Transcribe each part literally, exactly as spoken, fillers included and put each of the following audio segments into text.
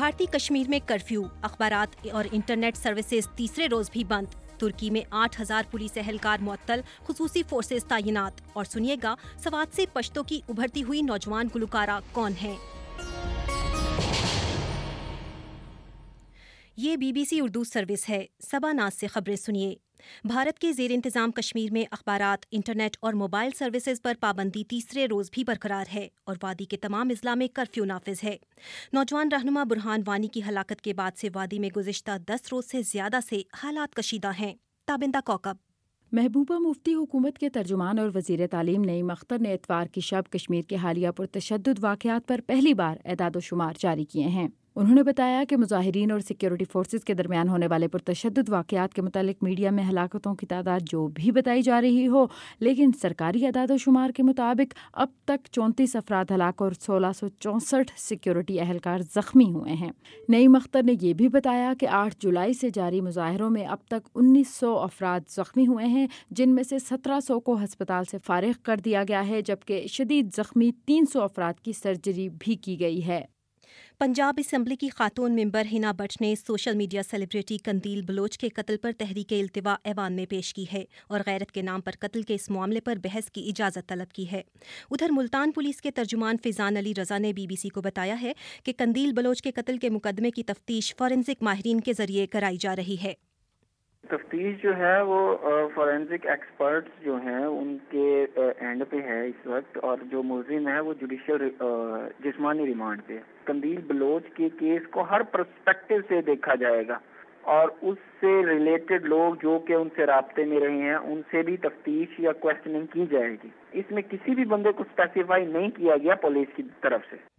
بھارتی کشمیر میں کرفیو، اخبارات اور انٹرنیٹ سروسز تیسرے روز بھی بند۔ ترکی میں آٹھ ہزار پولیس اہلکار معطل، خصوصی فورسز تعینات۔ اور سنیے گا سوات سے پشتو کی ابھرتی ہوئی نوجوان گلوکارہ کون ہیں۔ یہ B B C Urdu service ہے۔ سبا ناز سے خبریں سنیے۔ بھارت کے زیر انتظام کشمیر میں اخبارات، انٹرنیٹ اور موبائل سروسز پر پابندی تیسرے روز بھی برقرار ہے اور وادی کے تمام اضلاع میں کرفیو نافذ ہے۔ نوجوان رہنما برہان وانی کی ہلاکت کے بعد سے وادی میں گزشتہ دس روز سے زیادہ سے حالات کشیدہ ہیں۔ تابندہ کوکب۔ محبوبہ مفتی حکومت کے ترجمان اور وزیر تعلیم نعیم اختر نے اتوار کی شب کشمیر کے حالیہ پرتشدد واقعات پر پہلی بار اعداد و شمار جاری کیے ہیں۔ انہوں نے بتایا کہ مظاہرین اور سیکیورٹی فورسز کے درمیان ہونے والے پرتشدد واقعات کے متعلق میڈیا میں ہلاکتوں کی تعداد جو بھی بتائی جا رہی ہو، لیکن سرکاری اعداد و شمار کے مطابق اب تک چونتیس افراد ہلاک اور سولہ سو چونسٹھ سیکیورٹی اہلکار زخمی ہوئے ہیں۔ نعیم اختر نے یہ بھی بتایا کہ آٹھ جولائی سے جاری مظاہروں میں اب تک انیس سو افراد زخمی ہوئے ہیں، جن میں سے سترہ سو کو ہسپتال سے فارغ کر دیا گیا ہے، جبکہ شدید زخمی تین سو افراد کی سرجری بھی کی گئی ہے۔ پنجاب اسمبلی کی خاتون ممبر ہنا بٹ نے social media celebrity Qandeel Baloch کے قتل پر تحریک التوا ایوان میں پیش کی ہے اور غیرت کے نام پر قتل کے اس معاملے پر بحث کی اجازت طلب کی ہے۔ ادھر ملتان پولیس کے ترجمان فیضان علی رضا نے بی بی سی کو بتایا ہے کہ قندیل بلوچ کے قتل کے مقدمے کی تفتیش فورینسک ماہرین کے ذریعے کرائی جا رہی ہے۔ تفتیش جو ہے وہ فورینسک ایکسپرٹس جو ہیں ان کے اینڈ پہ ہے اس وقت، اور جو ملزم ہے وہ جوڈیشل جسمانی ریمانڈ پہ ہے۔ قندیل بلوچ کے کیس کو ہر پرسپیکٹو سے دیکھا جائے گا اور اس سے ریلیٹڈ لوگ جو کہ ان سے رابطے میں رہے ہیں ان سے بھی تفتیش یا کوشچننگ کی جائے گی۔ اس میں کسی بھی بندے کو اسپیسیفائی نہیں کیا گیا پولیس کی طرف سے۔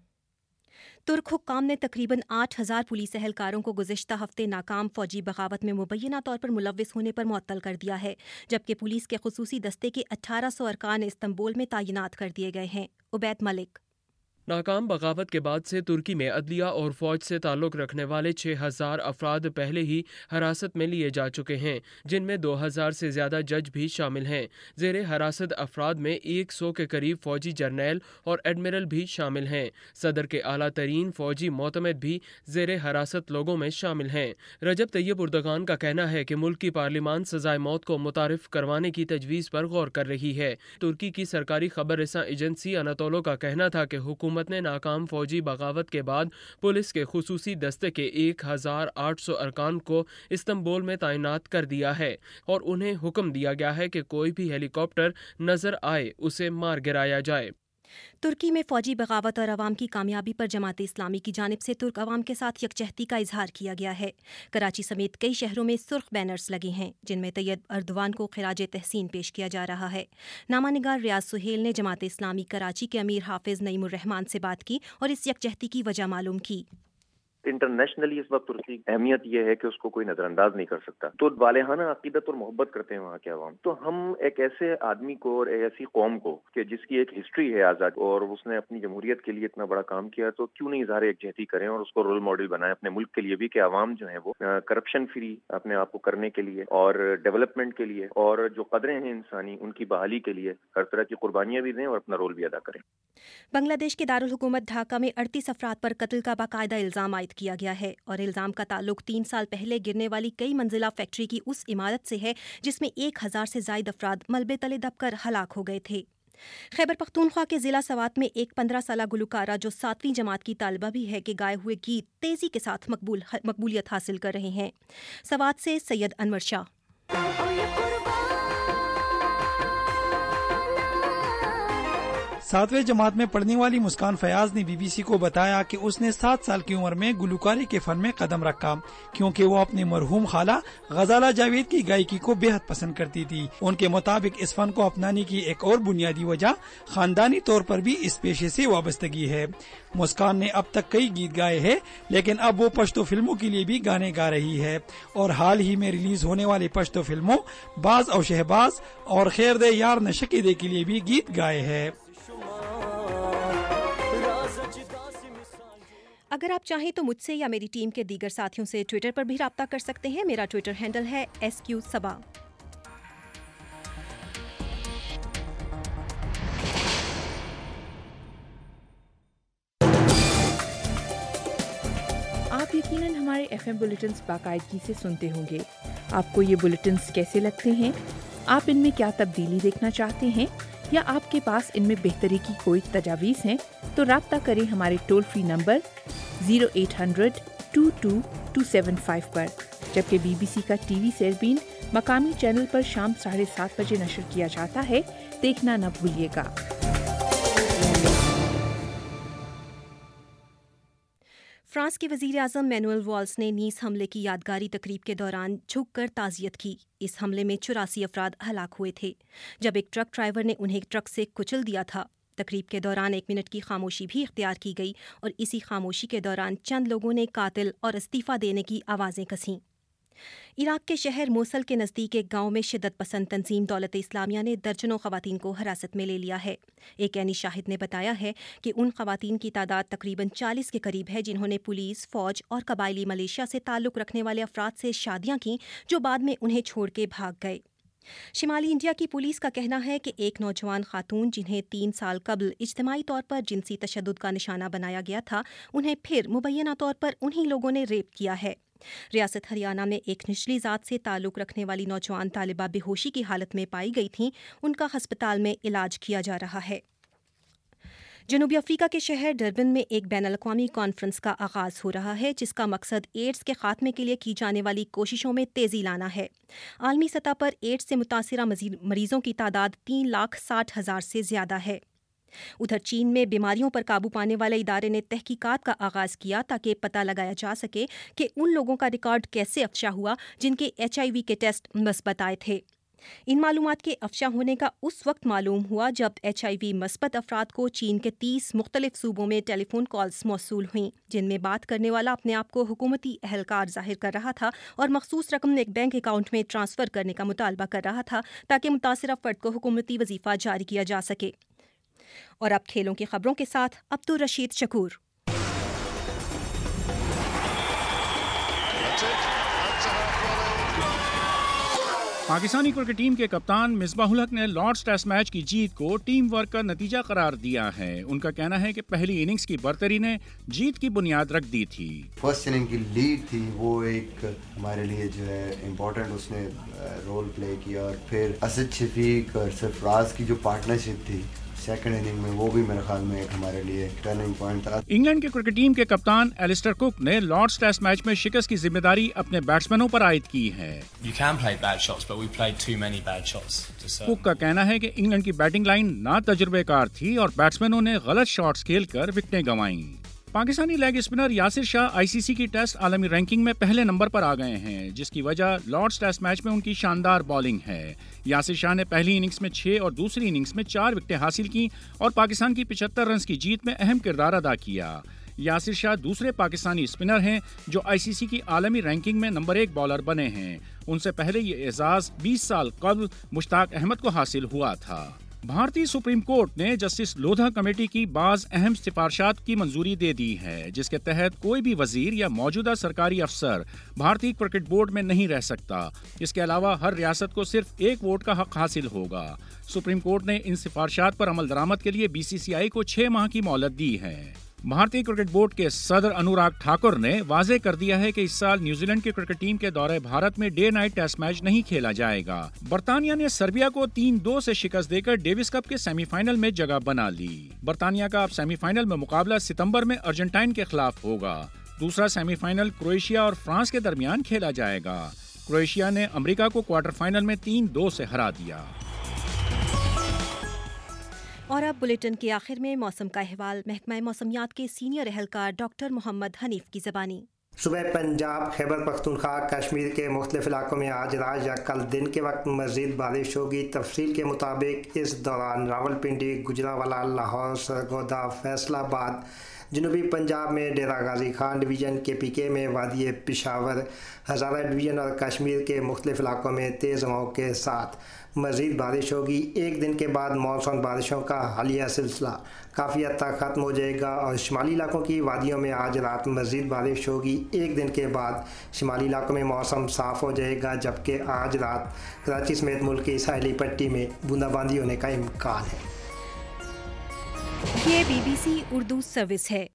ترک حکام نے تقریباً آٹھ ہزار پولیس اہلکاروں کو گزشتہ ہفتے ناکام فوجی بغاوت میں مبینہ طور پر ملوث ہونے پر معطل کر دیا ہے، جبکہ پولیس کے خصوصی دستے کے اٹھارہ سو ارکان استنبول میں تعینات کر دیے گئے ہیں۔ عبید ملک۔ ناکام بغاوت کے بعد سے ترکی میں عدلیہ اور فوج سے تعلق رکھنے والے چھ ہزار افراد پہلے ہی حراست میں لیے جا چکے ہیں، جن میں دو ہزار سے زیادہ جج بھی شامل ہیں۔ زیر حراست افراد میں ایک سو کے قریب فوجی جرنیل اور ایڈمرل بھی شامل ہیں۔ صدر کے اعلیٰ ترین فوجی معتمد بھی زیر حراست لوگوں میں شامل ہیں۔ رجب طیب اردگان کا کہنا ہے کہ ملک کی پارلیمان سزائے موت کو متعارف کروانے کی تجویز پر غور کر رہی ہے۔ ترکی کی سرکاری خبر رساں ایجنسی اناتولو کا کہنا تھا کہ حکومت نے ناکام فوجی بغاوت کے بعد پولیس کے خصوصی دستے کے ایک ہزار آٹھ سو ارکان کو استنبول میں تعینات کر دیا ہے اور انہیں حکم دیا گیا ہے کہ کوئی بھی ہیلی کاپٹر نظر آئے اسے مار گرایا جائے۔ ترکی میں فوجی بغاوت اور عوام کی کامیابی پر جماعت اسلامی کی جانب سے ترک عوام کے ساتھ یکجہتی کا اظہار کیا گیا ہے۔ کراچی سمیت کئی شہروں میں سرخ بینرز لگے ہیں جن میں طیب اردوان کو خراج تحسین پیش کیا جا رہا ہے۔ نامہ نگار ریاض سہیل نے جماعت اسلامی کراچی کے امیر حافظ نعیم الرحمان سے بات کی اور اس یکجہتی کی وجہ معلوم کی۔ انٹرنیشنلی اس وقت ترکی کی اہمیت یہ ہے کہ اس کو کوئی نظر انداز نہیں کر سکتا، تو والہانہ عقیدت اور محبت کرتے ہیں وہاں کے عوام۔ تو ہم ایک ایسے آدمی کو اور ایسی قوم کو کہ جس کی ایک ہسٹری ہے آزاد اور اس نے اپنی جمہوریت کے لیے اتنا بڑا کام کیا، تو کیوں نہیں اظہار یکجہتی کریں اور اس کو رول ماڈل بنائیں اپنے ملک کے لیے بھی، کہ عوام جو ہیں وہ کرپشن فری اپنے آپ کو کرنے کے لیے اور ڈیولپمنٹ کے لیے اور جو قدریں ہیں انسانی ان کی بحالی کے لیے ہر طرح کی قربانیاں بھی دیں اور اپنا رول بھی ادا کریں۔ بنگلہ دیش کے دارالحکومت ڈھاکہ میں اڑتیس افراد پر قتل کا باقاعدہ الزام عائد کیا گیا ہے اور الزام کا تعلق تین سال پہلے گرنے والی کئی منزلہ فیکٹری کی اس عمارت سے ہے جس میں ایک ہزار سے زائد افراد ملبے تلے دب کر ہلاک ہو گئے تھے۔ خیبر پختونخوا کے ضلع سوات میں ایک پندرہ سالہ گلوکارہ جو ساتویں جماعت کی طالبہ بھی ہے کے گائے ہوئے گیت تیزی کے ساتھ مقبول مقبولیت حاصل کر رہے ہیں۔ سوات سے سید انور شاہ۔ ساتویں جماعت میں پڑھنے والی مسکان فیاض نے بی بی سی کو بتایا کہ اس نے سات سال کی عمر میں گلوکاری کے فن میں قدم رکھا کیونکہ وہ اپنی مرحوم خالہ غزالہ جاوید کی گائیکی کو بے حد پسند کرتی تھی۔ ان کے مطابق اس فن کو اپنانے کی ایک اور بنیادی وجہ خاندانی طور پر بھی اس پیشے سے وابستگی ہے۔ مسکان نے اب تک کئی گیت گائے ہیں لیکن اب وہ پشتو فلموں کے لیے بھی گانے گا رہی ہے اور حال ہی میں ریلیز ہونے والی پشتو فلموں باز اور شہباز اور خیر دے یار نشکی دے کے لیے بھی گیت گائے ہیں۔ اگر آپ چاہیں تو مجھ سے یا میری ٹیم کے دیگر ساتھیوں سے ٹویٹر پر بھی رابطہ کر سکتے ہیں۔ میرا ٹویٹر ہینڈل ہے ایس کیو سبا۔ यकीनन हमारे एफ एम बुलेटिन्स बाकायदगी से सुनते होंगे। आपको ये बुलेटिन्स कैसे लगते हैं? आप इनमें क्या तब्दीली देखना चाहते हैं या आपके पास इनमें बेहतरी की कोई तजावीज़ हैं तो राब्ता करें हमारे toll free number zero eight hundred two two two seven five पर। जबकि बी बी सी का टी वी सेरबीन मकामी चैनल पर शाम साढ़े सात बजे नशर किया जाता है, देखना न भूलिएगा। फ्रांस के वज़ीर आज़म मैनुअल वॉल्स ने नीस हमले की यादगारी तकरीब के दौरान झुककर ताज़ियत की। इस हमले में चौरासी अफराद हलाक हुए थे जब एक ट्रक ड्राइवर ने उन्हें ट्रक से कुचल दिया था। तकरीब के दौरान एक मिनट की खामोशी भी इख्तियार की गई और इसी खामोशी के दौरान चंद लोगों ने कातिल और इस्तीफ़ा देने की आवाज़ें कसीं। इराक के शहर मोसल के नज़दीक एक गांव में शिद्दत पसंद तंजीम दौलत इस्लामिया ने दर्जनों ख़वातीन को हिरासत में ले लिया है। एक ऐनी शाहिद ने बताया है कि उन ख़वातीन की तादाद तकरीबन चालीस के करीब है जिन्होंने पुलिस, फ़ौज और कबायली मलेशिया से ताल्लुक़ रखने वाले अफराद से शादियां की जो बाद में उन्हें छोड़ के भाग गए। शिमाली इंडिया की पुलिस का कहना है कि एक नौजवान खातून जिन्हें तीन साल कबल इज्तिमाई तौर पर जिनसी तशद्दुद का निशाना बनाया गया था, उन्हें फिर मुबैना तौर पर उन्हीं लोगों ने रेप किया है। रियासत हरियाणा में एक निचली ज़ात से ताल्लुक़ रखने वाली नौजवान तालिबा बेहोशी की हालत में पाई गई थीं, उनका हस्पताल में इलाज किया जा रहा है। जनूबी अफ्रीका के शहर डरबन में एक बैनुल-अक़वामी कॉन्फ्रेंस का आगाज़ हो रहा है जिसका मकसद एड्स के खात्मे के लिए की जाने वाली कोशिशों में तेज़ी लाना है। आलमी सतह पर एड्स से मुतासिरा मरीज़ों की तादाद तीन लाख साठ हज़ार से ज़्यादा है। उधर चीन में बीमारियों पर काबू पाने वाले इदारे ने तहकीकात का आगाज़ किया ताकि पता लगाया जा सके कि उन लोगों का रिकॉर्ड कैसे अफशा हुआ जिनके एच आई वी के टेस्ट मस्बत आए थे। इन मालूमात के अफशा होने का उस वक्त मालूम हुआ जब एच आई वी मस्बत अफराद को चीन के तीस मुख्तलिफ सूबों में टेलीफोन कॉल्स मौसूल हुईं जिनमें बात करने वाला अपने आप को हुकूमती अहलकार जाहिर कर रहा था और मखसूस रकम एक बैंक अकाउंट में ट्रांसफ़र करने का मुतालबा कर रहा था ताकि मुतासिरा फ़र्द को हुकूमती वजीफ़ा जारी किया जा सके। और अब खेलों की खबरों के साथ अब्दुल रशीद शकूर। पाकिस्तानी क्रिकेट टीम के कप्तान मिसबाहुल हक ने लॉर्ड्स टेस्ट मैच की जीत को टीम वर्क का नतीजा करार दिया है। उनका कहना है कि पहली इनिंग्स की बरतरी ने जीत की बुनियाद रख दी थी। फर्स्ट इनिंग की लीड थी वो एक हमारे लिए जो है इम्पोर्टेंट उसने रोल प्ले किया और फिर असद शफीक और सरफराज की जो पार्टनरशिप थी सेकंड इनिंग में वो भी मेरे ख्याल में एक हमारे लिए टर्निंग पॉइंट था। इंग्लैंड की क्रिकेट टीम के कप्तान एलिस्टर कुक ने लॉर्ड्स टेस्ट मैच में शिकस्त की जिम्मेदारी अपने बैट्समैनों पर आयद की है। कुक का कहना है कि इंग्लैंड की बैटिंग लाइन ना तजुर्बेकार थी और बैट्समैनों ने गलत शॉट्स खेलकर विकेटें गंवाईं। Pakistani leg spinner Yasir Shah I C C की टेस्ट आलमी रैंकिंग में पहले नंबर पर आ गए हैं जिसकी वजह लॉर्ड्स टेस्ट मैच में उनकी शानदार बॉलिंग है। यासिर शाह ने पहली इनिंग्स में छह और दूसरी इनिंग्स में चार विकेटें हासिल की और पाकिस्तान की पिछहत्तर रन की जीत में अहम किरदार अदा किया। यासिर शाह दूसरे पाकिस्तानी स्पिनर हैं जो आई सी सी की आलमी रैंकिंग में नंबर एक बॉलर बने हैं। उनसे पहले ये एजाज बीस साल कबल मुश्ताक अहमद को हासिल हुआ था। भारतीय सुप्रीम कोर्ट ने जस्टिस लोधा कमेटी की बाज अहम सिफारिशात की मंजूरी दे दी है जिसके तहत कोई भी वजीर या मौजूदा सरकारी अफसर भारतीय क्रिकेट बोर्ड में नहीं रह सकता। इसके अलावा हर रियासत को सिर्फ एक वोट का हक हासिल होगा। सुप्रीम कोर्ट ने इन सिफारिशात पर अमल दरामद के लिए बी सी सी आई को छह माह की मोहलत दी है। भारतीय क्रिकेट बोर्ड के सदर अनुराग ठाकुर ने वाजे कर दिया है कि इस साल न्यूजीलैंड की क्रिकेट टीम के दौरे भारत में डे नाइट टेस्ट मैच नहीं खेला जाएगा। बर्तानिया ने सर्बिया को तीन दो से शिकस्त देकर डेविस कप के सेमीफाइनल में जगह बना ली। बर्तानिया का अब सेमीफाइनल में मुकाबला सितंबर में अर्जेंटाइन के खिलाफ होगा। दूसरा सेमीफाइनल क्रोएशिया और फ्रांस के दरमियान खेला जाएगा। क्रोएशिया ने अमेरिका को क्वार्टर फाइनल में तीन दो से हरा दिया। और अब बुलेटिन के आखिर में मौसम का अहवाल महकमा मौसमियात के सीनियर एहलकार डॉक्टर मोहम्मद हनीफ की ज़बानी। सुबह पंजाब, खैबर पख्तूनख्वा, कश्मीर के मुख्तलिफ इलाकों में आज रात या कल दिन के वक्त मज़ीद बारिश होगी। तफसील के मुताबिक इस दौरान रावलपिंडी, गुजरांवाला, लाहौर, सरगोदा, फैसलाबाद, जनूबी पंजाब में Dera Ghazi Khan division K P K में वादी पिशावर, हज़ारा डिवीज़न और कश्मीर के मुख्तलिफ इलाकों में तेज़ हवाओं के साथ मज़ीद बारिश होगी। एक दिन के बाद मॉनसून बारिशों का हालिया सिलसिला काफ़ी हद तक ख़त्म हो जाएगा और शुमाली इलाकों की वादियों में आज रात मज़ीद बारिश होगी। एक दिन के बाद शुमाली इलाकों में मौसम साफ़ हो जाएगा जबकि आज रात कराची समेत मुल्क की साहिली पट्टी में बूंदाबांदी होने का इम्कान है। ये B B C Urdu service है।